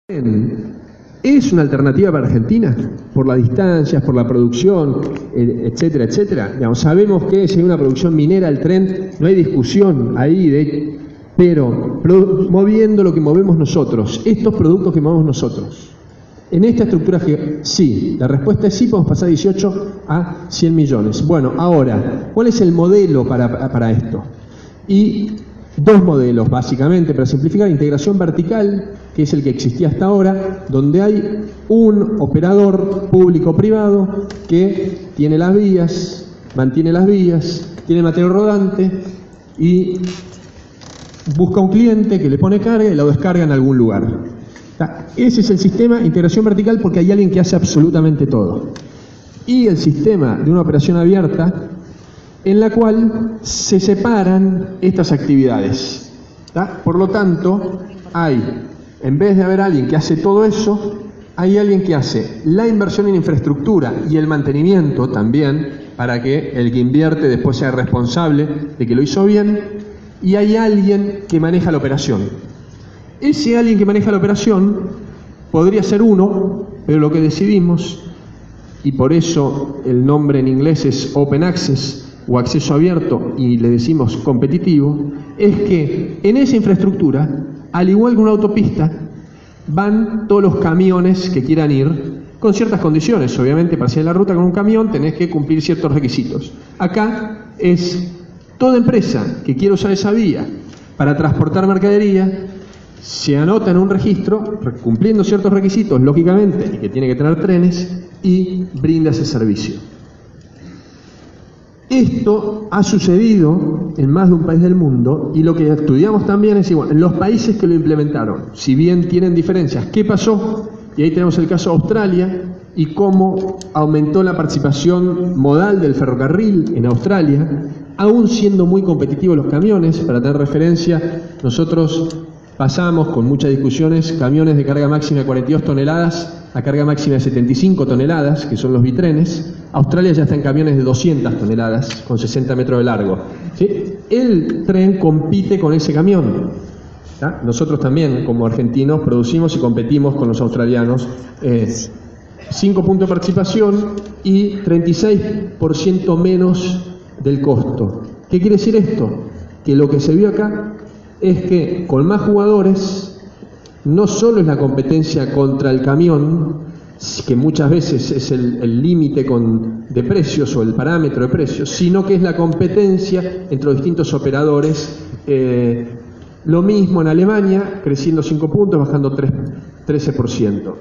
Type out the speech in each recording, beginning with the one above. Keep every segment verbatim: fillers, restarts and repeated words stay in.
¿Es una alternativa para Argentina? Por las distancias, por la producción, etcétera, etcétera. Digamos, sabemos que si hay una producción minera, el tren, no hay discusión ahí, de, pero moviendo lo que movemos nosotros, estos productos que movemos nosotros. En esta estructura, sí, la respuesta es sí, podemos pasar de dieciocho a cien millones. Bueno, ahora, ¿cuál es el modelo para, para esto? Y dos modelos, básicamente, para simplificar: integración vertical, que es el que existía hasta ahora, donde hay un operador público-privado que tiene las vías, mantiene las vías, tiene material rodante y busca un cliente que le pone carga y lo descarga en algún lugar. Ese es el sistema integración vertical, porque hay alguien que hace absolutamente todo. Y el sistema de una operación abierta, en la cual se separan estas actividades. ¿tá? Por lo tanto, hay, en vez de haber alguien que hace todo eso, hay alguien que hace la inversión en infraestructura y el mantenimiento también, para que el que invierte después sea responsable de que lo hizo bien, y hay alguien que maneja la operación. Ese alguien que maneja la operación podría ser uno, pero lo que decidimos, y por eso el nombre en inglés es Open Access, o acceso abierto, y le decimos competitivo, es que en esa infraestructura, al igual que una autopista, van todos los camiones que quieran ir, con ciertas condiciones. Obviamente, para hacer la ruta con un camión tenés que cumplir ciertos requisitos. Acá es toda empresa que quiera usar esa vía para transportar mercadería, se anota en un registro, cumpliendo ciertos requisitos, lógicamente, y que tiene que tener trenes, y brinda ese servicio. Esto ha sucedido en más de un país del mundo, y lo que estudiamos también es igual, en los países que lo implementaron, si bien tienen diferencias, ¿qué pasó? Y ahí tenemos el caso de Australia, y cómo aumentó la participación modal del ferrocarril en Australia, aún siendo muy competitivos los camiones. Para tener referencia, nosotros pasamos con muchas discusiones camiones de carga máxima de cuarenta y dos toneladas a carga máxima de setenta y cinco toneladas, que son los bitrenes. Australia ya está en camiones de doscientas toneladas, con sesenta metros de largo. ¿Sí? El tren compite con ese camión. ¿tá? Nosotros también, como argentinos, producimos y competimos con los australianos. Eh, cinco puntos de participación y treinta y seis por ciento menos del costo. ¿Qué quiere decir esto? Que lo que se vio acá es que con más jugadores, no solo es la competencia contra el camión, que muchas veces es el límite de precios o el parámetro de precios, sino que es la competencia entre los distintos operadores. Eh, lo mismo en Alemania, creciendo cinco puntos, bajando trece por ciento.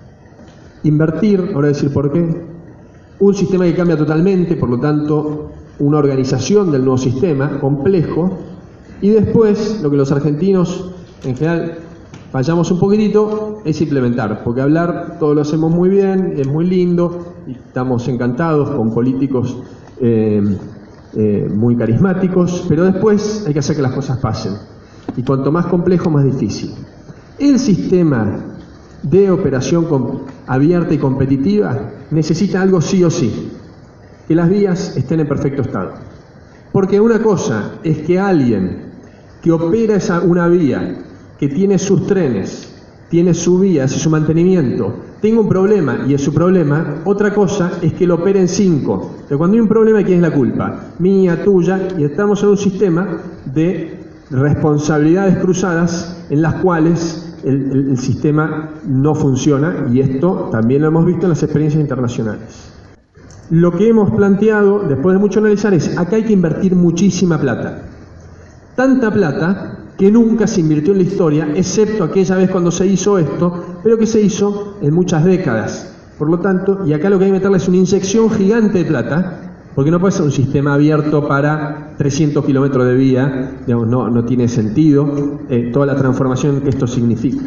Invertir, ahora decir por qué, un sistema que cambia totalmente, por lo tanto, una organización del nuevo sistema, complejo, y después, lo que los argentinos, en general, fallamos un poquitito, es implementar, porque hablar todo lo hacemos muy bien, es muy lindo, y estamos encantados con políticos eh, eh, muy carismáticos, pero después hay que hacer que las cosas pasen. Y cuanto más complejo, más difícil. El sistema de operación abierta y competitiva necesita algo sí o sí: que las vías estén en perfecto estado. Porque una cosa es que alguien que opera esa, una vía, que tiene sus trenes, tiene su vía, hace su mantenimiento, tenga un problema y es su problema. Otra cosa es que lo operen cinco. Pero cuando hay un problema, ¿quién es la culpa? Mía, tuya, y estamos en un sistema de responsabilidades cruzadas en las cuales el, el, el sistema no funciona, y esto también lo hemos visto en las experiencias internacionales. Lo que hemos planteado, después de mucho analizar, es: acá hay que invertir muchísima plata. Tanta plata que nunca se invirtió en la historia, excepto aquella vez cuando se hizo esto, pero que se hizo en muchas décadas. Por lo tanto, y acá lo que hay que meterle es una inyección gigante de plata, porque no puede ser un sistema abierto para trescientos kilómetros de vía, digamos, no, no tiene sentido eh, toda la transformación que esto significa.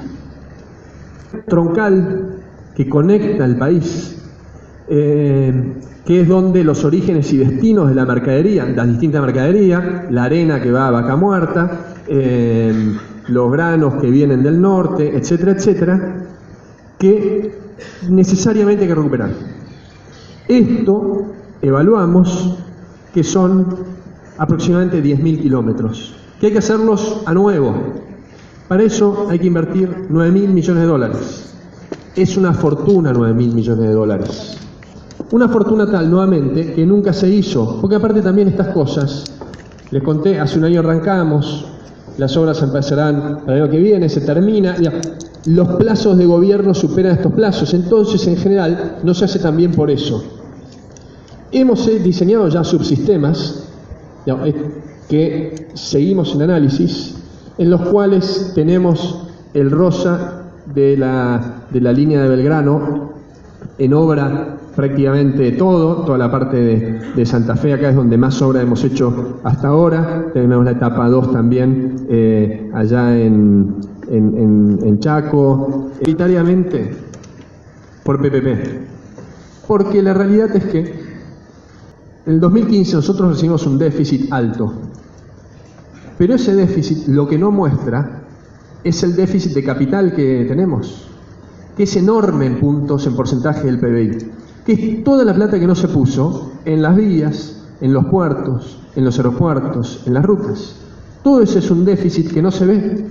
Troncal que conecta el país, eh, que es donde los orígenes y destinos de la mercadería, las distintas mercaderías, la arena que va a Vaca Muerta, eh, los granos que vienen del norte, etcétera, etcétera, que necesariamente hay que recuperar. Esto evaluamos que son aproximadamente diez mil kilómetros, que hay que hacerlos a nuevo. Para eso hay que invertir nueve mil millones de dólares. Es una fortuna nueve mil millones de dólares. Una fortuna tal, nuevamente, que nunca se hizo. Porque aparte también estas cosas, les conté, hace un año arrancamos, las obras empezarán para el año que viene, se termina, ya, los plazos de gobierno superan estos plazos, entonces en general no se hace tan bien por eso. Hemos diseñado ya subsistemas ya, que seguimos en análisis, en los cuales tenemos el rosa de la, de la línea de Belgrano en obra prácticamente todo, toda la parte de, de Santa Fe, acá es donde más obra hemos hecho hasta ahora. Tenemos la etapa dos también eh, allá en, en, en, en Chaco, prioritariamente por P P P, porque la realidad es que en el dos mil quince nosotros recibimos un déficit alto, pero ese déficit lo que no muestra es el déficit de capital que tenemos, que es enorme en puntos, en porcentaje del P B I, que es toda la plata que no se puso en las vías, en los puertos, en los aeropuertos, en las rutas. Todo ese es un déficit que no se ve,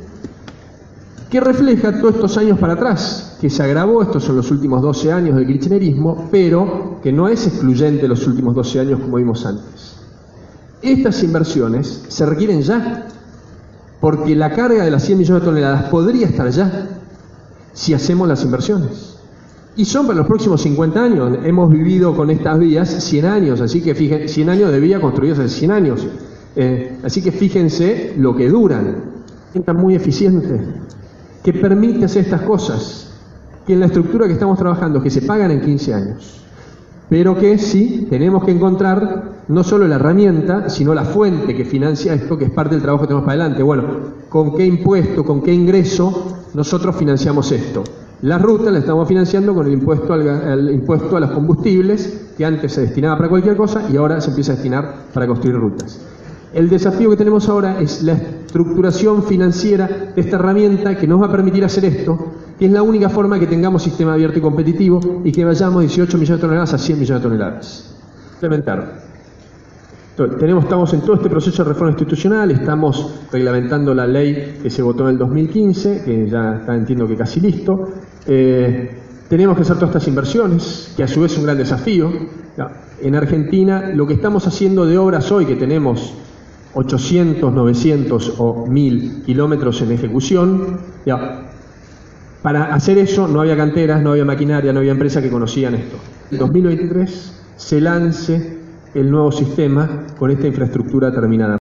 que refleja todos estos años para atrás, que se agravó. Estos son los últimos doce años del kirchnerismo, pero que no es excluyente los últimos doce años como vimos antes. Estas inversiones se requieren ya, porque la carga de las cien millones de toneladas podría estar ya, si hacemos las inversiones. Y son para los próximos cincuenta años. Hemos vivido con estas vías cien años, así que fíjense, cien años de vía construidas hace cien años. Eh, así que fíjense lo que duran. Está muy eficiente, que permite hacer estas cosas, que en la estructura que estamos trabajando, que se pagan en quince años, pero que sí tenemos que encontrar no solo la herramienta, sino la fuente que financia esto, que es parte del trabajo que tenemos para adelante. Bueno, ¿con qué impuesto, con qué ingreso nosotros financiamos esto? La ruta la estamos financiando con el impuesto, al, el impuesto a los combustibles, que antes se destinaba para cualquier cosa y ahora se empieza a destinar para construir rutas. El desafío que tenemos ahora es la estructuración financiera de esta herramienta que nos va a permitir hacer esto, que es la única forma que tengamos sistema abierto y competitivo y que vayamos de dieciocho millones de toneladas a cien millones de toneladas. Implementar. Entonces, tenemos, estamos en todo este proceso de reforma institucional, estamos reglamentando la ley que se votó en el dos mil quince, que ya está, entiendo que casi listo. Eh, tenemos que hacer todas estas inversiones, que a su vez es un gran desafío. En Argentina, lo que estamos haciendo de obras hoy, que tenemos ochocientos, novecientos o mil kilómetros en ejecución, ya, para hacer eso no había canteras, no había maquinaria, no había empresas que conocían esto. En dos mil veintitrés se lance el nuevo sistema con esta infraestructura terminada.